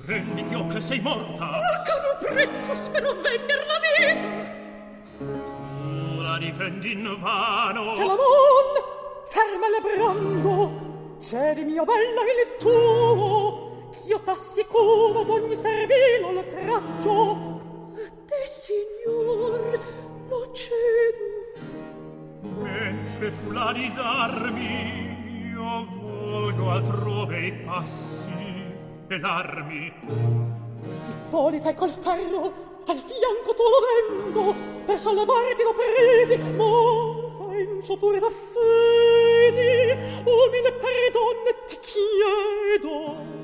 Renditi o che sei morta. A caro prezzo spero venner la vita. Tu la difendi invano. Ce la mon, ferma le brando. Cedi mio bella il tuo, ch'io t'assicuro d'ogni servilo il traggio. A te, signor, lo cedo. Mentre tu la disarmi, io volgo altrove i passi e l'armi. Ippolita e col ferro al fianco tu lo vengo, per sollevarti lo presi, ma sencio pure d'affesi, umile perdono ti chiedo.